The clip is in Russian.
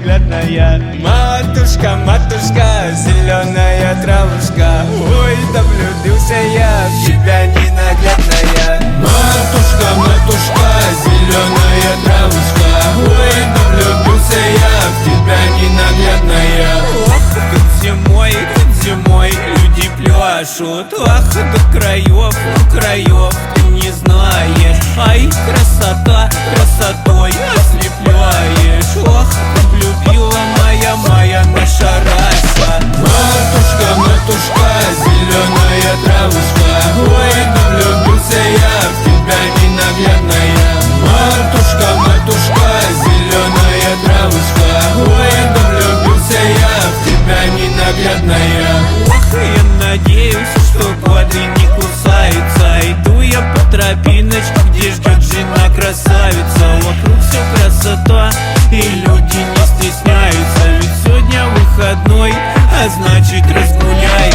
ненаглядная. Матушка, матушка, зеленая травушка, ой, да влюбился я в тебя, ненаглядная. Матушка, матушка, зеленая травушка, ой, да влюбился я в тебя, ненаглядная. Ох, тут зимой люди пляшут, ах, до краев ты не знаешь. Ай, красота, красотой ослепляешь. Ох, влюбила моя наша раса. Матушка, матушка, зеленая травушка, ой, да влюбился я в тебя, ненаглядная. Матушка, матушка, зеленая травушка, ой, да влюбился я в тебя, ненаглядная. Ох, я надеюсь, что годы не кусаются. Иду я по тропиночке, где ждет жена красавица. Вокруг все красота, и люди не стесняются. Ведь сегодня выходной, а значит разгуляй.